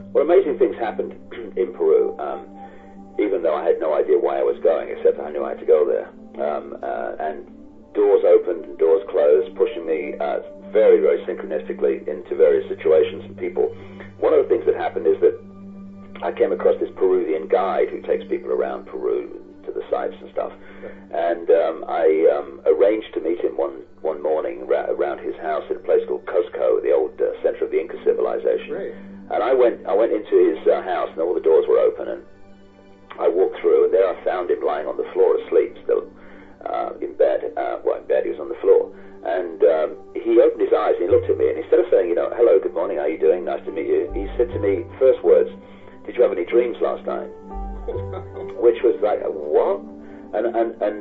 Well, amazing things happened in Peru, even though I had no idea why I was going, except I knew I had to go there. And doors opened and doors closed, pushing me very, very synchronistically into various situations and people. One of the things that happened is that I came across this Peruvian guide who takes people around Peru to the sites and stuff. And I arranged to meet him one morning around his house in a place called Cusco, the old center of the Inca civilization. Right. And I went into his house, and all the doors were open, and I walked through, and there I found him lying on the floor asleep, still in bed. In bed, he was on the floor. And he opened his eyes, and he looked at me, and instead of saying, hello, good morning, how are you doing, nice to meet you, he said to me, first words, did you have any dreams last night? Which was like, what? And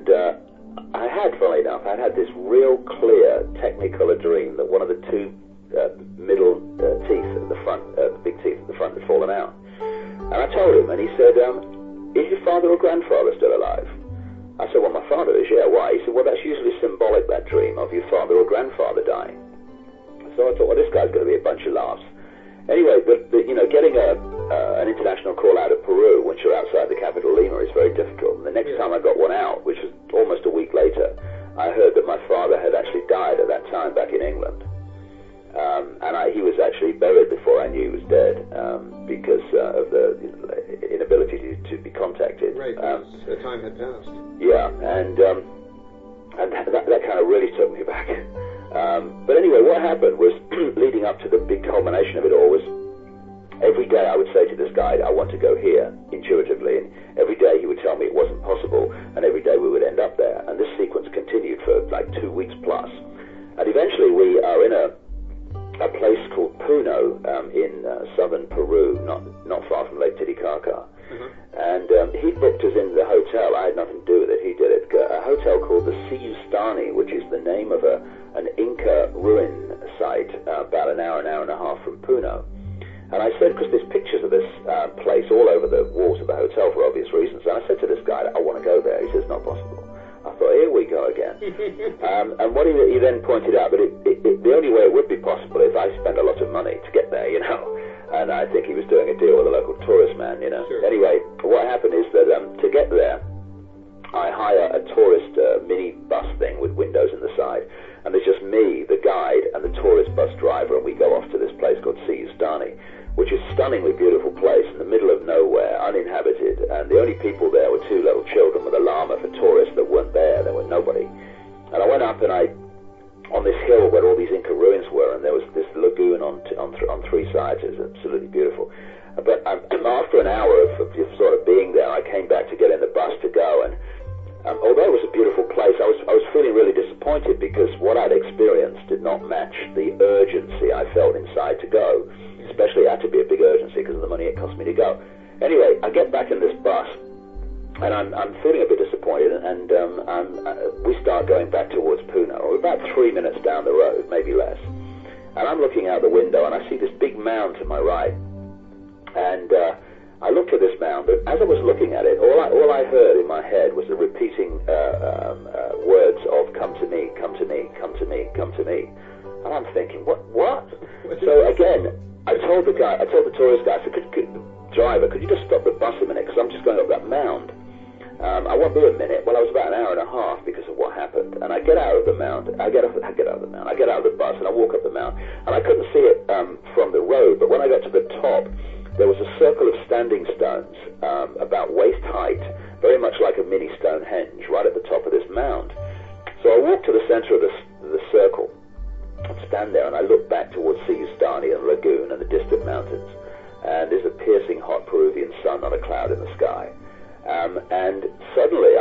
I had, funnily enough, I had this real clear Technicolor dream that one of the two middle teeth at the front, the big teeth at the front had fallen out. And I told him, and he said, is your father or grandfather still alive? I said, well, my father is, yeah, why? He said, well, that's usually symbolic, that dream, of your father or grandfather dying. So I thought, well, this guy's going to be a bunch of laughs. Anyway, but getting an international call out of Peru once you're outside the capital, Lima, is very difficult. And the next time I got one out, which was almost a week later, I heard that my father had actually died at that time back in England. And he was actually buried before I knew he was dead because of the inability to be contacted. Right, because the time had passed. Yeah, and that kind of really took me back. But anyway, what happened was, leading up to the big culmination of it all, was every day I would say to this guide, I want to go here, intuitively, and every day he would tell me it wasn't possible, and every day we would end up there. And this sequence continued for like 2 weeks plus. And eventually we are in a place called Puno in southern Peru, not far from Lake Titicaca. Mm-hmm. And he booked us into the hotel. I had nothing to do with it. He did it. A hotel called the Siyustani, which is the name of an Inca ruin site about an hour and a half from Puno. And I said, because there's pictures of this place all over the walls of the hotel for obvious reasons, and I said to this guy, I want to go there. He says, not possible. I thought, here we go again. And what he then pointed out, that the only way it would be possible if I spent a lot of money to get there, And I think he was doing a deal with a local tourist man, Sure. Anyway, what happened is that to get there, I hire a tourist mini bus thing with windows in the side, and there's just me, the guide, and the tourist bus driver, and we go off to this place called Siyustani, which is a stunningly beautiful place in the middle of nowhere, uninhabited, and the only people there were two little children with a llama for tourists that weren't there. There was nobody. And I went up, and on this hill where all these Inca ruins were, and there was this lagoon on three sides. It was absolutely beautiful. But after an hour of sort of being there, I came back to get in the bus to go, and although it was a beautiful place, I was feeling really disappointed because what I'd experienced did not match the urgency I felt inside to go. Especially, it had to be a big urgency because of the money it cost me to go. Anyway, I get back in this bus, and I'm feeling a bit disappointed, and we start going back towards Puno. We're about 3 minutes down the road, maybe less. And I'm looking out the window, and I see this big mound to my right. And I looked at this mound, but as I was looking at it, all I heard in my head was the repeating words of "Come to me, come to me, come to me, come to me." And I'm thinking, what? So again, I told the tourist guy, I said, driver, could you just stop the bus a minute, because I'm just going up that mound. I won't be a minute. Well, I was about an hour and a half because of what happened. And I get out of the mound. I get out of the bus, and I walk up the mound. And I couldn't see it from the road, but when I got to the top, there was a circle of standing stones about waist height, very much like a mini Stonehenge, right at the top of this mound. So I walk to the center of the circle and stand there, and I look back towards Siyustani and Lagoon and the distant mountains. And there's a piercing hot Peruvian sun, not a cloud in the sky. And suddenly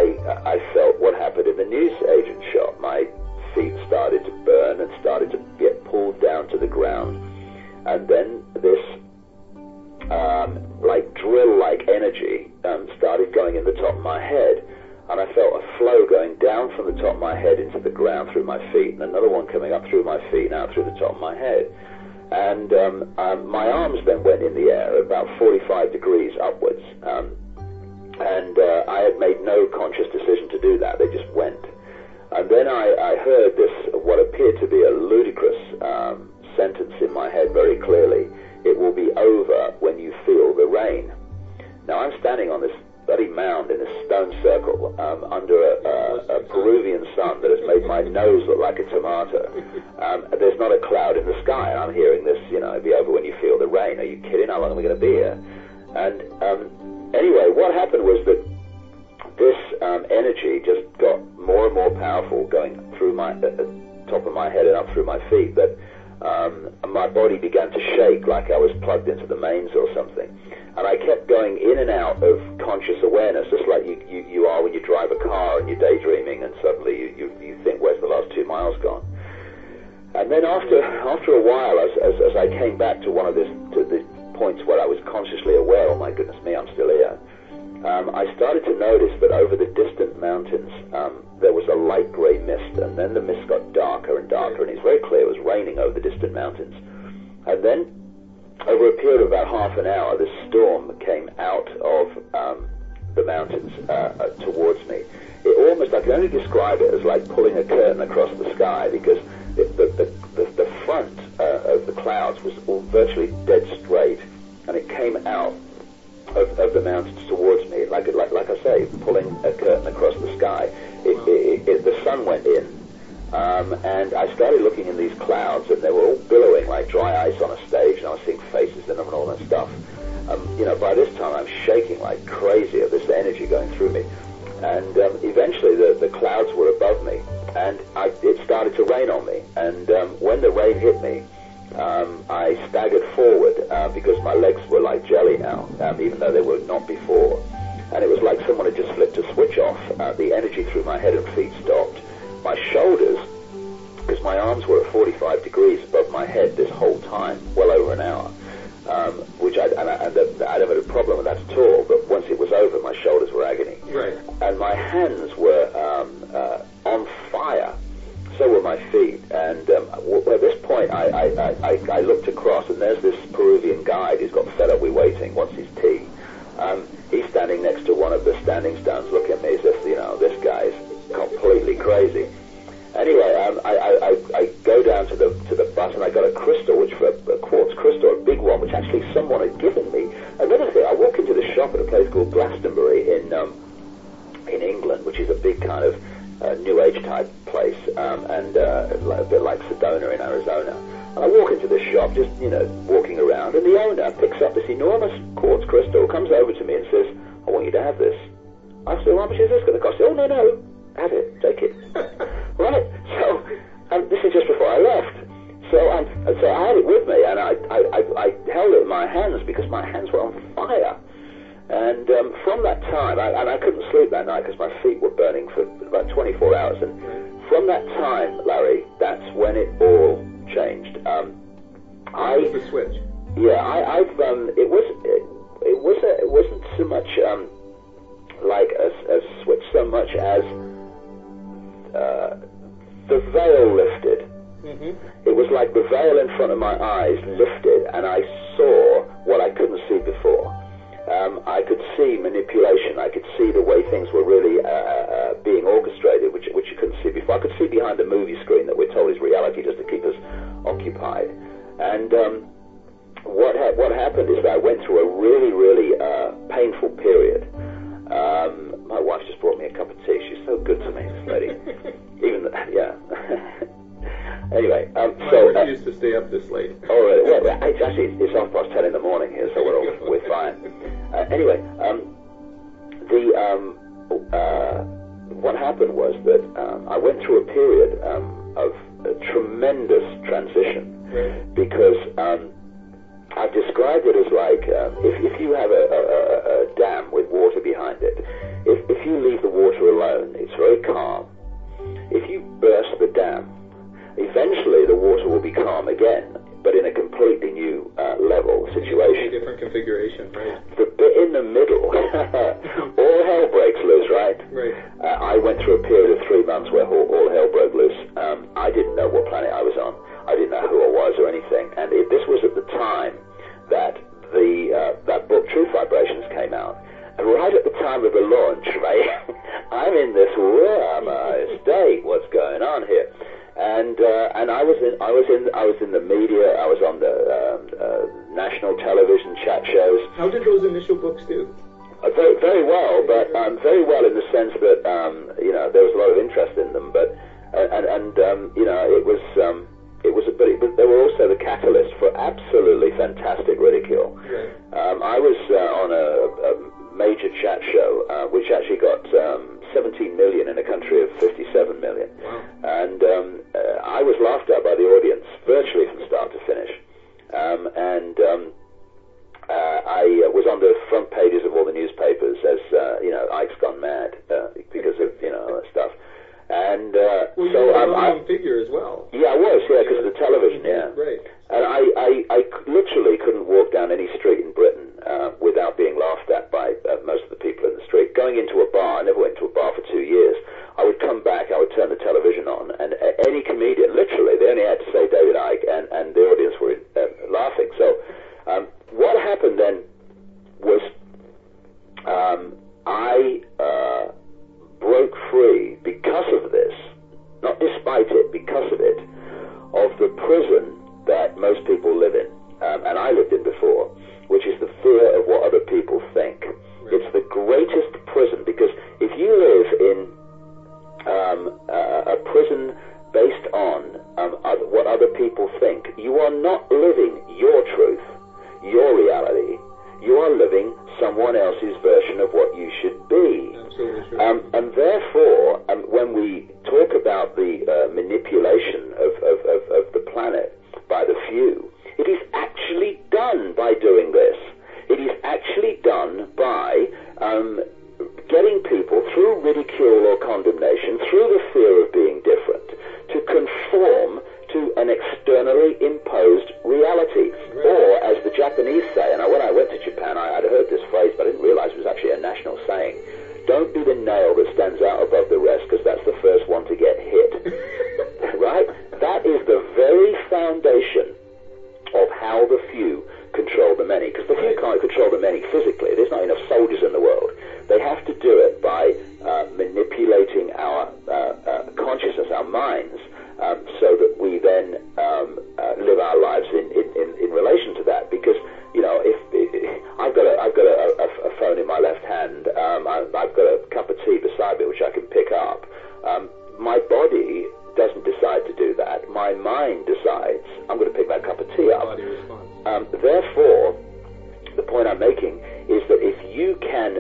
I felt what happened in the newsagent shop. My feet started to burn and started to get pulled down to the ground. And then this like drill-like energy started going in the top of my head. And I felt a flow going down from the top of my head into the ground through my feet, and another one coming up through my feet and out through the top of my head. And my arms then went in the air about 45 degrees upwards. And I had made no conscious decision to do that. They just went. And then I heard this, what appeared to be a ludicrous sentence in my head very clearly. It will be over ground in a stone circle under a Peruvian sun that has made my nose look like a tomato. There's not a cloud in the sky, and I'm hearing this, it'll be over when you feel the rain. Are you kidding? How long are we going to be here? And anyway, what happened was that this energy just got more and more powerful, going through the top of my head and up through my feet, that my body began to shake like I was plugged into the mains or something. And I kept going in and out of conscious awareness, just like you are when you drive a car and you're daydreaming, and suddenly you think, where's the last 2 miles gone? And then after a while, as I came back to the points where I was consciously aware, oh my goodness me, I'm still here, I started to notice that over the distant mountains there was a light grey mist, and then the mist got darker and darker, and it's very clear it was raining over the distant mountains. And then, over a period of about half an hour, this storm came out of the mountains towards me. It almost, I can only describe it as like pulling a curtain across the sky, because the front of the clouds was all virtually dead straight, and it came out of the mountains towards me, like I say, pulling a curtain across the sky. The sun went in, and I started looking in these clouds, and they were all billowing like dry ice on a stage, and I was seeing faces in them and all that stuff. By this time I'm shaking like crazy of this energy going through me, and eventually the clouds were above me, and it started to rain on me, and when the rain hit me, I staggered forward because my legs were like jelly now, even though they were not before. And it was like someone had just flipped a switch off. The energy through my head and feet stopped. My shoulders, because my arms were at 45 degrees above my head this whole time, well over an hour, which I never had a problem with that at all, but once it was over, my shoulders were agony. Right. And my hands were on fire. So were my feet, and at this point I looked across, and there's this Peruvian guide who's got fed up with waiting, wants his tea. He's standing next to one of the standing stones looking at me as if, this guy's completely crazy. Anyway, I go down to the bus, and I got a crystal, a quartz crystal, a big one, which actually someone had given me. Another thing, I walk into the shop at a place called Glastonbury in England, which is a big kind of New Age type place, and a bit like Sedona in Arizona. And I walk into this shop, just walking around, and the owner picks up this enormous quartz crystal, comes over to me and says, "I want you to have this." I said, "How much is this going to cost?" "Oh, no, have it, take it." Right. So this is just before I left. So I had it with me, and I held it in my hands because my hands were on fire. And from that time, I couldn't sleep that night because my feet were burning for about 24 hours. And from that time, Larry, that's when it all changed. What was the switch? Yeah, it wasn't so much like a switch, so much as the veil lifted. Mm-hmm. It was like the veil in front of my eyes lifted, and I saw what I couldn't see before. I could see manipulation. I could see the way things were really being orchestrated, which you couldn't see before. I could see behind the movie screen that we're told is reality just to keep us occupied. And what happened is that I went through a really, really painful period. My wife just brought me a cup of tea. She's so good to me, this lady. Yeah. Anyway, so used to stay up this late. Oh, well, actually, it's 10:30 in the morning here, so we're fine. Anyway, what happened was that I went through a period of a tremendous transition, because I've described it as like if you have a dam with water behind it, if you leave the water alone, it's very calm. If you burst the dam, eventually the water will be calm again, but in a completely new level situation. A different configuration, right? The bit in the middle, all hell breaks loose, right? Right. I went through a period of 3 months where all hell broke loose. I didn't know what planet I was on. I didn't know who I was or anything. And this was at the time that that book, True Vibrations, came out. And right at the time of the launch, right, I'm in this state. What's going on here? And I was in the media. I was on the national television chat shows. How did those initial books do? Very, very well, but very well in the sense that there was a lot of interest in them, but but they were also the catalyst for absolutely fantastic ridicule. Right. I was on a major chat show which actually got 17 million in a country of 57 million, Wow. and I was laughed at by the audience virtually from start to finish, I was on the front pages of all the newspapers as Ike's gone mad because of all that stuff. And Well, you so were a I well-known figure as well. yeah, I was, yeah, because of the television, yeah. Right. And I literally couldn't walk down any street in Britain without being laughed at by most of the people in the street. Going into a bar, I never went to a bar for 2 years. I would come back, I would turn the television on, and any comedian, literally, they only had to say David Icke, and the audience were laughing. So what happened then was I broke free because of this, not despite it, because of it, of the prison that most people live in, and I lived in before, which is the fear of what other people think. Right. It's the greatest prison, because if you live in a prison based on what other people think, you are not living your truth, your reality. You are living someone else's version of what you should be. Absolutely true. And therefore, when we talk about the manipulation of the planet by the few, it is actually done by doing this. It is actually done by getting people, through ridicule or condemnation, through the fear of being different, to conform to an externally imposed reality. Right. Or, as the Japanese say, and when I went to Japan, I'd heard this phrase, but I didn't realize it was actually a national saying: don't be the nail that stands out above the rest, because that's the first one to get hit. Right? That is the very foundation of how the few control the many, because the few can't control the many physically. There's not enough soldiers in the world. They have to do it by manipulating our consciousness, our minds, so that we then live our lives in relation to that. Because if I've got a phone in my left hand, I've got a cup of tea beside me which I can pick up. My body doesn't decide to do that. My mind decides I'm going to pick that cup of tea up. Body response. Therefore, the point I'm making is that if you can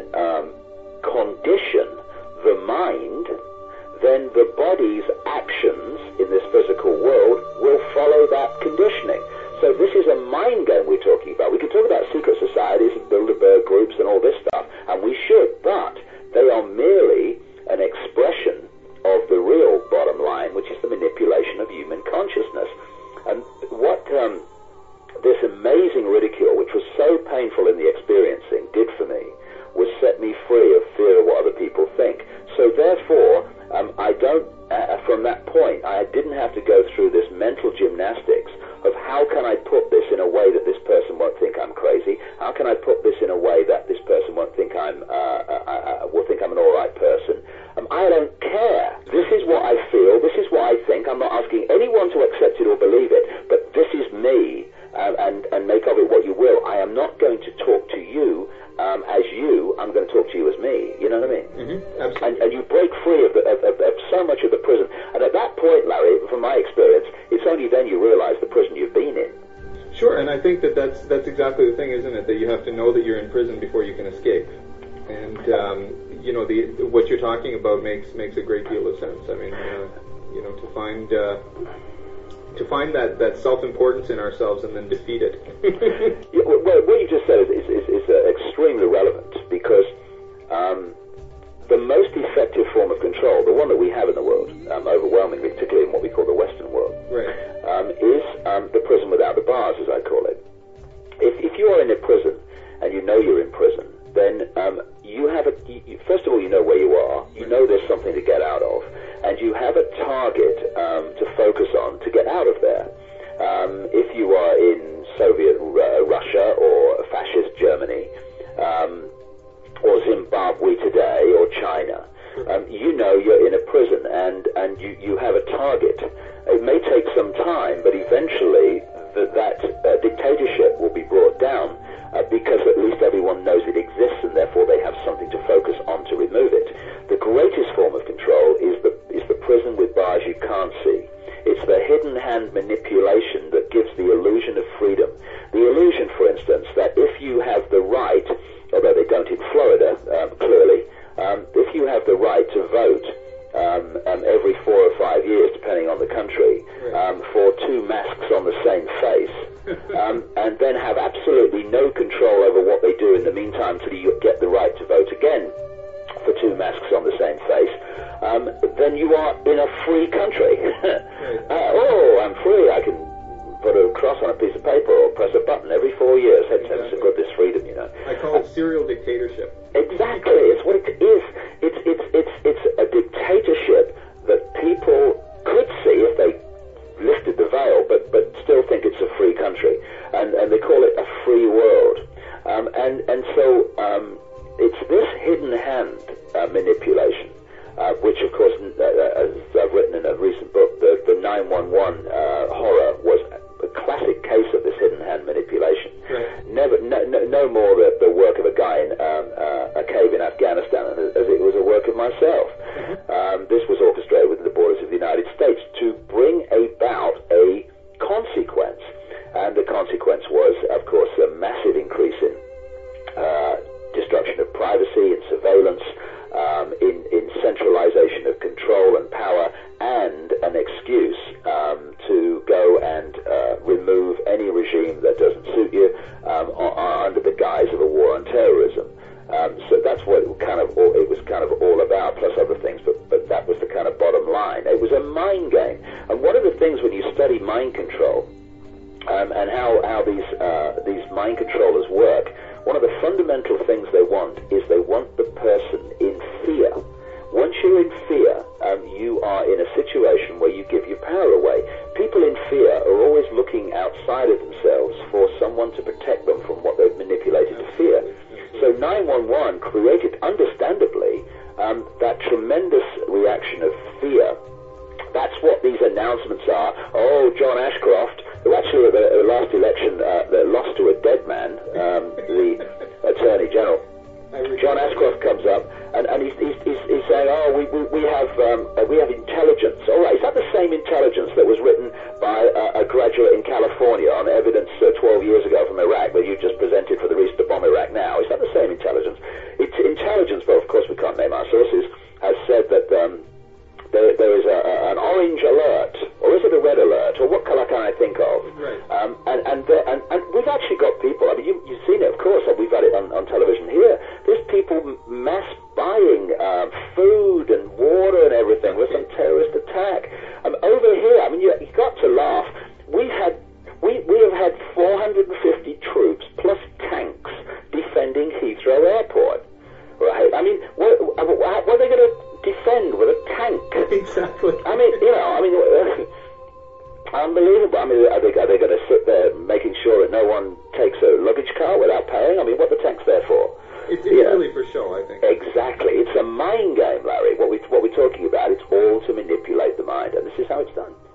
condition the mind, then the body's actions in this physical world will follow that conditioning. So this is a mind game we're talking about. We can talk about secret societies and Bilderberg groups and all this stuff, and we should, but they are merely an expression of the real bottom line, which is the manipulation of human consciousness. And what this amazing ridicule, which was so painful in the experiencing, did for me was set me free of fear of what other people think. So therefore, I don't, from that point, I didn't have to go through this mental gymnastics of how can I put this in a way that this person won't think I'm crazy? How can I put this in a way that this person won't think will think I'm an all right person? I don't care. This is what I feel. This is what I think. I'm not asking anyone to accept it or believe it, but this is me, and make of it what you will. I am not going to talk to you as you. I'm going to talk to you as me. You know what I mean? Mm-hmm. Absolutely. And you break free of so much of the prison. And at that point, Larry, from my experience, it's only then you realize the prison you've been in. Sure, and I think that's exactly the thing, isn't it? That you have to know that you're in prison before you can escape. And what you're talking about makes a great deal of sense. I mean, to find that self-importance in ourselves and then defeat it. Yeah, well, what you just said is extremely relevant, because the most effective form of control, the one that we have in the world, overwhelmingly, particularly in what we call the Western world, right, is the prison without the bars, as I call it. If you are in a prison and you know you're in prison, then you have first of all, you know where you are, you know there's something to get out of, and you have a target to focus on to get out of there. If you are in Soviet Russia or fascist Germany, or Zimbabwe today, or China, you know you're in a prison, and you have a target. It may take some time, but eventually that dictatorship will be brought down, because at least everyone knows it exists and therefore they have something to focus on to remove it. The greatest form of control is the prison with bars you can't see. It's the hidden hand manipulation that gives the illusion of freedom. The illusion, for instance, that if you have the right, although they don't in Florida, clearly, if you have the right to vote every 4 or 5 years, depending on the country, for 2 masks on the same face, and then have absolutely no control over what they do in the meantime till you get the right to vote again for 2 masks on the same face, then you are in a free country. I'm free. I can put a cross on a piece of paper or press a button every 4 years. That's a good, this freedom, you know. I call it serial dictatorship. Exactly. It's what it is. It's a dictatorship that people could see if they lifted the veil, but still think it's a free country, and they call it a free world. So it's this hidden hand manipulation, which of course, as I've written in a recent book, the 911 horror was a classic case of this hidden hand manipulation. Right. No more the work of a guy in a cave in Afghanistan as it was a work of myself. This was orchestrated within the borders of the United States to bring about a consequence, and the consequence was, of course, a massive increase in destruction of privacy and surveillance, in centralization of control and power, and an excuse to go and remove any regime that doesn't suit you under the guise of a war on terrorism. So that's what it was kind of all about, plus other things, but that was the kind of bottom line. It was a mind game. And one of the things when you study mind control, and how these mind controllers work, one of the fundamental things they want is they want the person in fear. Once you're in fear, you are in a situation where you give your power away. People in fear are always looking outside of themselves for someone to protect them from what they've manipulated to fear. So 911 created, understandably, that tremendous reaction of fear. That's what these announcements are. Oh, John Ashcroft, who actually at the last election lost to a dead man, the Attorney General. John Ashcroft comes up and he's saying, oh, we have intelligence. All right, is that the same intelligence that was written by a graduate in California on evidence 12 years ago from Iraq that you just presented for the reason to bomb Iraq now? Is that the same intelligence? It's intelligence, but of course we can't name our sources, has said that there is an orange alert, or is it a red alert, or what color can I think of? Right. And we've actually got people, I mean, you've seen it, of course, we've had it on television here. There's people mass buying food and water and everything with some terrorist attack. Over here, I mean, you got to laugh. We have had 450 troops plus tanks defending Heathrow Airport. Right? I mean, what are they going to defend with a tank? Exactly. I mean, unbelievable. I mean, are they going to sit there making sure that no one takes a luggage car without paying? I mean, what the tank's there for? It's really for show, I think. Exactly. It's a mind game, Larry. What we're talking about, it's all to manipulate the mind, and this is how it's done.